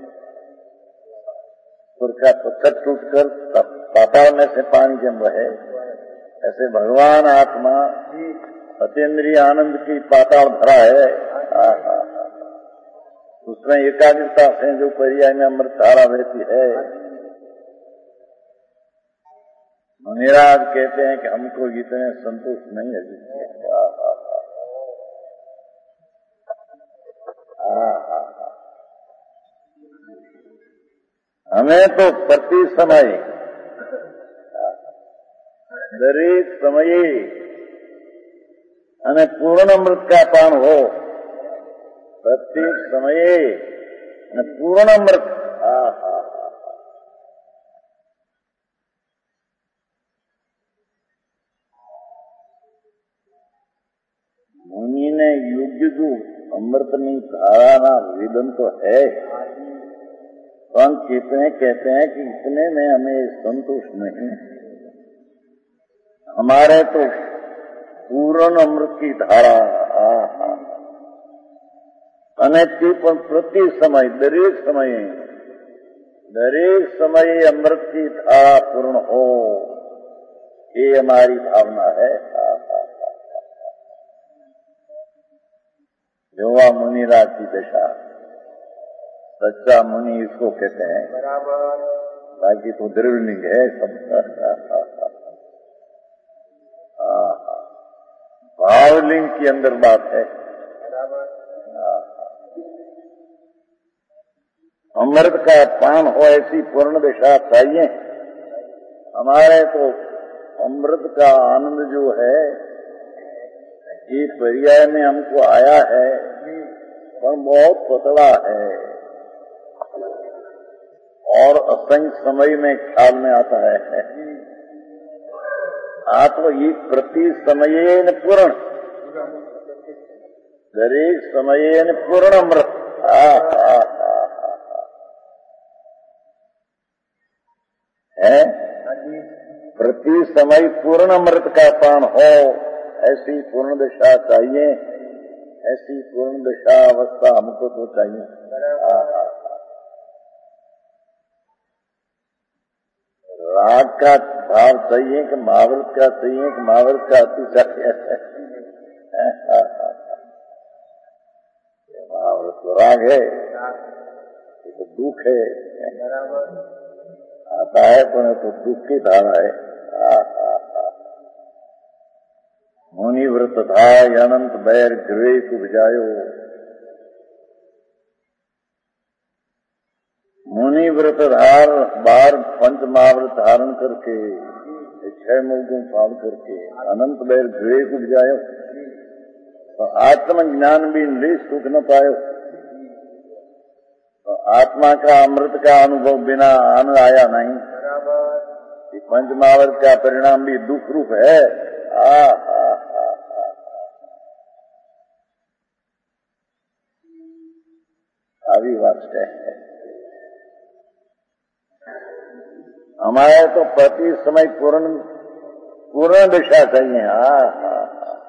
का पत्थर टूटकर पाताल में से पानी जम रहे, ऐसे भगवान आत्मा अतीन्द्रिय आनंद की पाताल भरा है। आ, आ, उसमें एकाग्रता से जो पर्याय में अमृत धारा बहती है। मुनिराज कहते हैं कि हमको इतने संतोष नहीं है जिसके। आ, आ, आ, आ, आ, आ, हमें तो प्रति समय दरेक समये અને પૂર્ણ અમૃત का पान हो, प्रत्येक समये पूर्ण अमृत। मुनि ने योग्य को अमृतनी धाराना वेदन तो है, तो हम कितने कहते हैं कि इतने में हमें संतोष नहीं, हमारे तो पूर्ण अमृत की धारा अनेकती पण प्रति समय दरेक समय दरेक समय अमृत की धारा पूर्ण हो, ये हमारी भावना है। युवा मुनिराज की दशा, सच्चा मुनि इसको कहते हैं, बाकी तो द्रविलिंग है सब। भावलिंग की अंदर बात है। अमृत का पान हो ऐसी पूर्ण दशा चाहिए। हमारे तो अमृत का आनंद जो है ये पर्याय में हमको आया है, पर बहुत पतला है और असंख्य समय में ख्याल में आता है। आप ये प्रति समयेन पूर्ण, दरेक समयेन पूर्ण अमृत। है प्रति समय पूर्ण अमृत का पान हो, ऐसी पूर्ण दशा चाहिए, ऐसी पूर्ण दशा अवस्था हमको तो चाहिए। राग का भाव चाहिए कि महावृत का चाहिए कि महावृत का अति चाहिए। महावृत तो राग है, ये तो दुख है, आता है पर तो दुख की धारा है। मुनि व्रत धाय अनंत बैर गृह को विजायो। मुनि व्रत धार बार पंच महाव्रत धारण करके छह मुगों पाल करके अनंत बैर गृह को विजायो, तो आत्म ज्ञान भी ले सुख न पायो। तो आत्मा का अमृत का अनुभव बिना आनंद आया नहीं। पंच महाव्रत का परिणाम भी दुख रूप है। आ, आ, आ, आ, अभी बात है। हमारे तो प्रति समय पूर्ण पूर्ण दिशा चाहिए। हाँ हाँ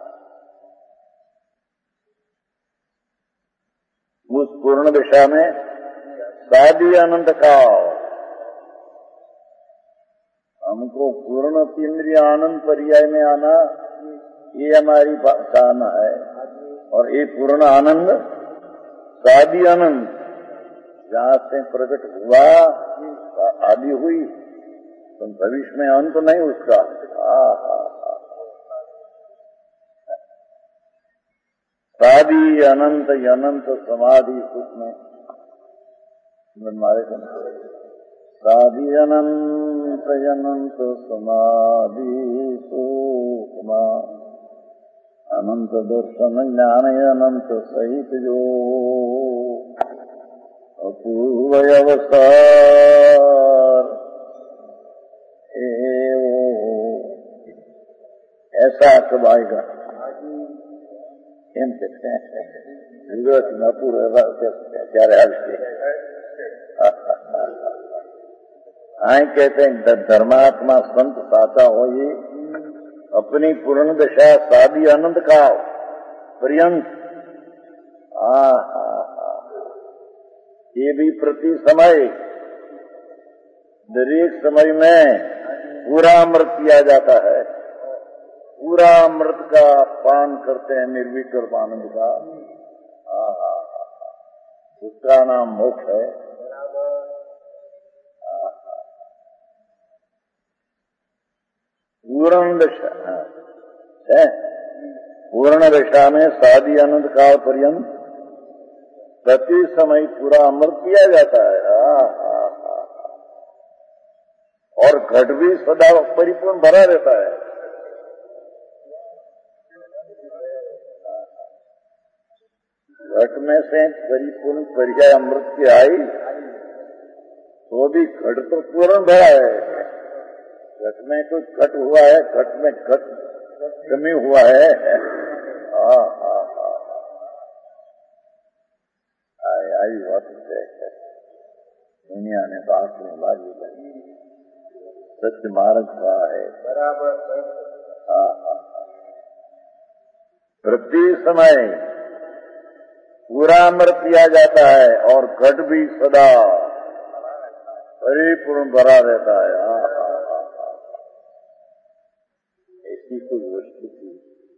उस पूर्ण दिशा में शादी आनंद का हमको पूर्ण इंद्रिय आनंद पर्याय में आना, ये हमारी चाहना है। और ये पूर्ण आनंद शादी आनंद जहाँ से प्रकट हुआ आदि हुई, तो भविष्य में अंत नहीं उसका। शादी अनंत अनंत समाधि सुख में हमारे शादी अनंत अनंत समाधि सुख अनंत दर्शन ज्ञान अनंत सहित जो अपूर्व अवसर ऐसा कब आएगा? एम कहते हैं पूरा ત્યારે आए कहते हैं धर्मात्मा संत साचा हो, ये अपनी पूर्ण दशा शादी आनंद का पर्यंत आ ये भी प्रति समय दरेक समय में पूरा अमृत किया जाता है। पूरा अमृत का पान करते हैं निर्विकल्प आनंद का। उसका नाम मोक्ष है। पूर्ण दशा है, पूर्ण दशा में शादी आनंद काल पर्यंत प्रति समय पूरा अमृत किया जाता है। और घट भी सदा परिपूर्ण भरा रहता है। घट में से परिपूर्ण पर्याय अमृत की आई तो भी घट तो पूर्ण भरा है। घट में कोई घट हुआ है, घट में घट कमी हुआ है। हाँ हाँ हाँ आई आई बात है। दुनिया ने तो आंख में बाजी लगी, सत्य मार्ग रहा है बराबर। हाँ हाँ प्रति समय पूरा अमृत किया जाता है और घट भी सदा परिपूर्ण भरा रहता है। हाँ हाँ हाँ हाँ ऐसी कोई वस्तु की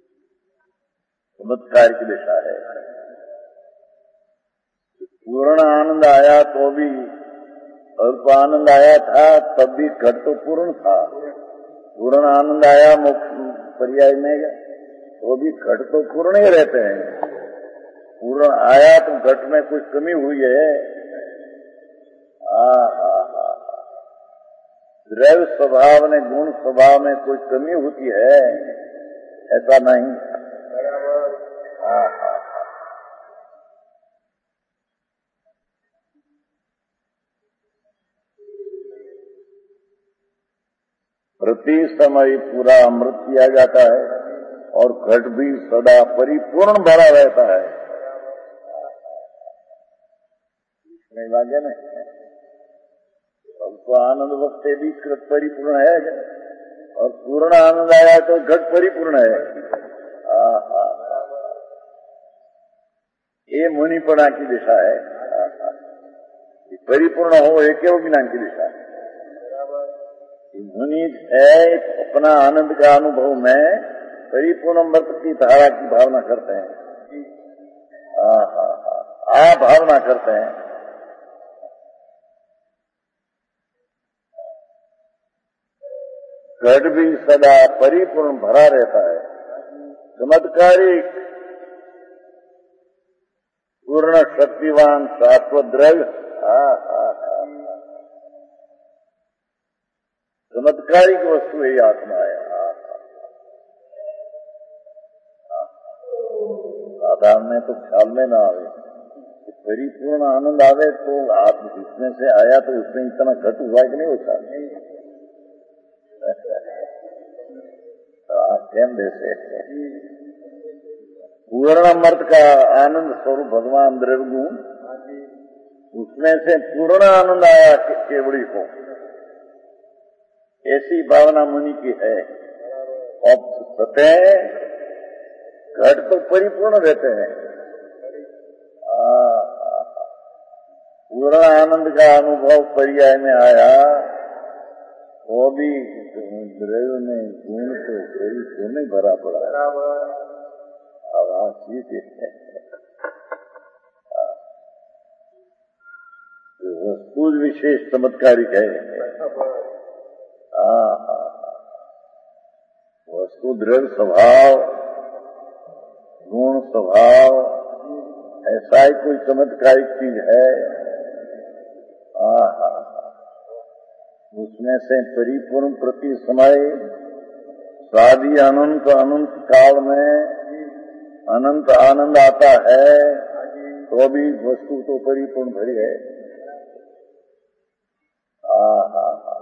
चमत्कार की दिशा है। पूर्ण आनंद आया तो भी अल्प आनंद आया था, तब भी घट तो पूर्ण था। पूर्ण आनंद आया मोक्ष पर्याय में तो भी घट तो पूर्ण ही रहते हैं। पूर्ण आया तो घट में कुछ कमी हुई है। आ हा हा द्रव्य स्वभाव में गुण स्वभाव में कोई कमी होती है ऐसा नहीं। हाँ हाँ प्रति समय पूरा अमृत किया जाता है और घट भी सदा परिपूर्ण भरा रहता है। नहीं लागे नहीं तो आनंद वक्त भी घट परिपूर्ण है और पूर्ण आनंद आया तो घट परिपूर्ण है। आ, आ, आ, ये मुनिपना की दिशा है। आ, आ, परिपूर्ण हो ये केवल ज्ञान की दिशा है। मुनि है अपना आनंद का अनुभव में परिपूर्ण अमृत की धारा की भावना करते हैं। आ, आ, आ, आ भावना करते हैं। घट भी सदा परिपूर्ण भरा रहता है। चमत्कारी पूर्ण शक्तिवान शाश्वत द्रव्य चमत्कारी की वस्तु यही आत्मा है। साधारण में तो ख्याल में ना आवे कि परिपूर्ण आनंद आवे तो आप जिसमें से आया तो उसमें इतना घट हुआ कि नहीं होता। केम देते पूर्ण अमृत का आनंद स्वरूप भगवान द्रव्य गुण उसमें से पूर्ण आनंद आया केवड़ी को, ऐसी भावना मुनि की है। और सतह घट तो परिपूर्ण रहते हैं। पूर्ण आनंद का अनुभव पर्याय में आया वो भी द्रव्य में गुण तो कोई क्यों नहीं भरा पड़ा। आवाज ठीक है। वस्तु विशेष चमत्कारिक है। वस्तु द्रव्य स्वभाव गुण स्वभाव ऐसा ही कोई चमत्कारिक चीज है। आ, उसमें से परिपूर्ण प्रति समय शादी अनंत अनंत काल में अनंत आनंद आता है तो भी वस्तु तो परिपूर्ण भरी है। आ, आ, आ,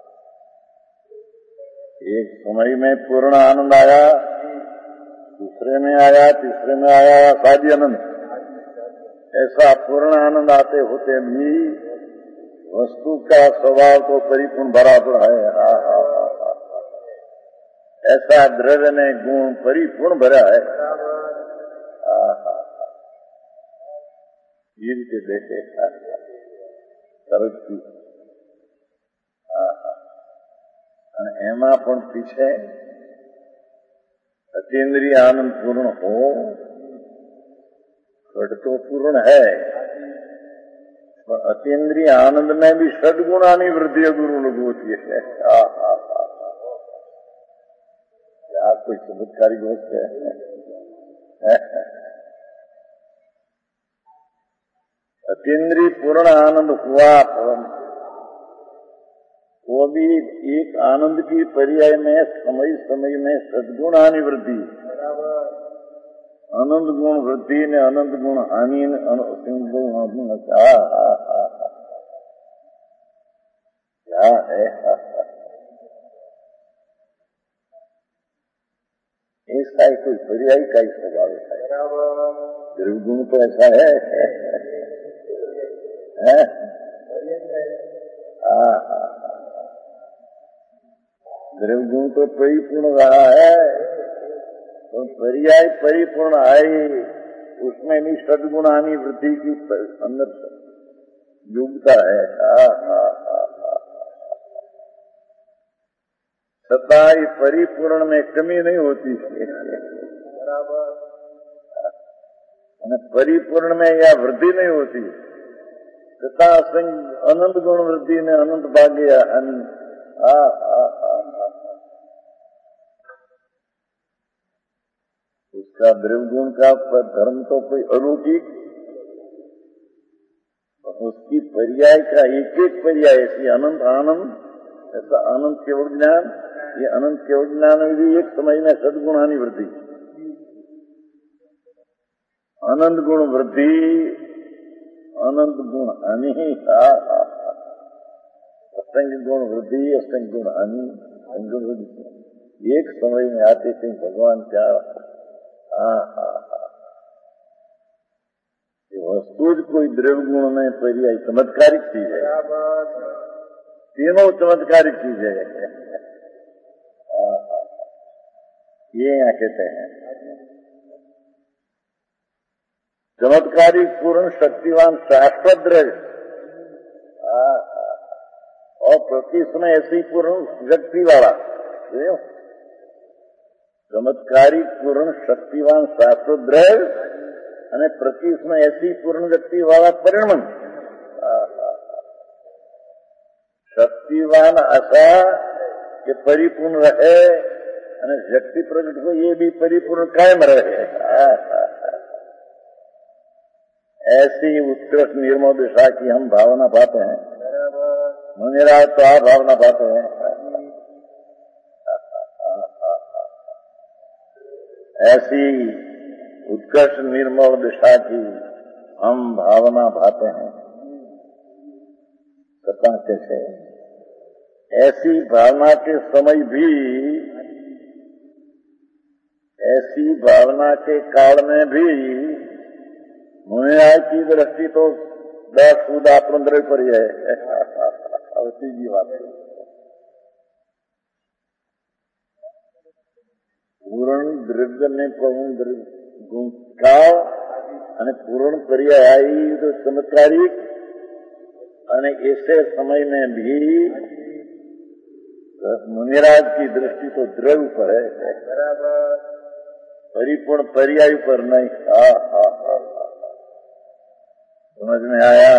एक समय में पूर्ण आनंद आया, दूसरे में आया, तीसरे में आया शादी आनंद। ऐसा पूर्ण आनंद आते होते भी वस्तु का स्वभाव तो परिपूर्ण भरा पड़ा है। हा, हा, हा, हा। ऐसा द्रव्य ने गुण परिपूर्ण भरा है। हा, हा, हा। जीव के देखे तरक्की एमा पण पीछे अतीन्द्रिय आनंद पूर्ण हो घट तो पूर्ण है पर अतीन्द्रिय आनंद में भी सदगुणानी वृद्धि गुरु अनुभूति है। क्या कोई चमत्कारी दोस्त है। अतीन्द्रिय पूर्ण आनंद हुआ वो वो भी एक आनंद की पर्याय में समय समय में सद्गुण हानि वृद्धि, आनंद गुण वृद्धि ने अनंत गुण हानि ने क्या है, ऐसा ही कोई पर्याय का ही स्वभाव है। द्रव्यगुण तो ऐसा है, है? द्रव्यगुण तो परिपूर्ण रहा है, तो पर्याय परिपूर्ण आई, उसमें भी सद्गुण हानि वृद्धि की अंदर योग्यता है। आ, आ, आ, आ, सताई परिपूर्ण में कमी नहीं होती, परिपूर्ण में या वृद्धि नहीं होती। तथा अनंत गुण वृद्धि ने अनंत भाग्य हानि। आ, आ, आ, आ, उसका द्रव्यगुण का धर्म तो कोई अलौकिक, उसकी पर्याय का एक एक पर्याय ऐसी अनंत आनंद, ऐसा अनंत केवल ज्ञान, ये अनंत केवल ज्ञान में भी एक समय में सद्गुण हानि वृद्धि, अनंत गुण वृद्धि, अनंत गुण हानि, असंख्य गुण वृद्धि, असंख्य गुण हानि, गुण वृद्धि एक समय में आते थे। भगवान क्या वस्तु कोई द्रव्य गुण में पर्याय चमत्कारिक चीज है, तीनों चमत्कारिक चीज है। ये यहाँ कहते हैं चमत्कारी पूर्ण शक्तिवान शाश्वत द्रव्य, और प्रति समय ऐसी पूर्ण व्यक्ति वाला चमत्कारी पूर्ण शक्तिवान शाश्वत द्रव्य અને પ્રતિષ્ઠમાં એસી પૂર્ણ વ્યક્તિ વાળા પરિણમન શક્તિવાન આશા કે પરિપૂર્ણ રહે અને વ્યક્તિ પ્રગટ हो ये भी परिपूर्ण कायम रहे। ऐसी उत्कृष्ट निर्मल दिशा की हम भावना पाते हैं। मुनिरा तो आ भावना पाते हैं। ऐसी उत्कर्ष निर्मल दिशा की हम भावना भाते हैं। कथा कैसे ऐसी भावना के समय भी, ऐसी भावना के काल में भी मुनिराज की दृष्टि तो दस खुदा पंद्रह पर ही है। सीधी बात है। पूर्ण द्रव्य ने पूर्ण द्रव्य गुणकाव અને પૂર્ણ પર્યાય તો ચમત્કારિક, અને ऐसे समय में भी मुनिराज की दृष्टि तो द्रव्य पर है, परिपूर्ण पर्याय पर नहीं। हा हा हा समझ में आया?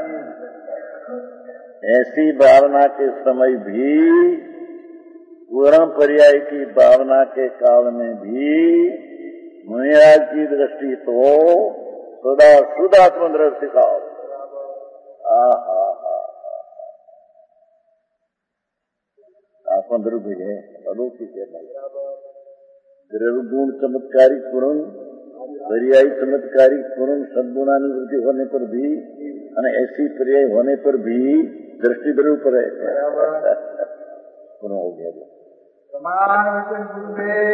ऐसी भावना के समय भी, पूर्ण पर्याय की भावना के काल में भी मुनिराज की दृष्टि तो सदा शुद्धात्म दृष्टि का आत्मद्रव्य है, अलौकिक है। द्रव्य गुण चमत्कारी पूर्ण, पर्यायी चमत्कारी पूर्ण, सद्गुणानी वृद्धि होने पर भी और ऐसी पर्याय होने पर भी दृष्टि द्रव्य पर है। पूर्ण हो गया।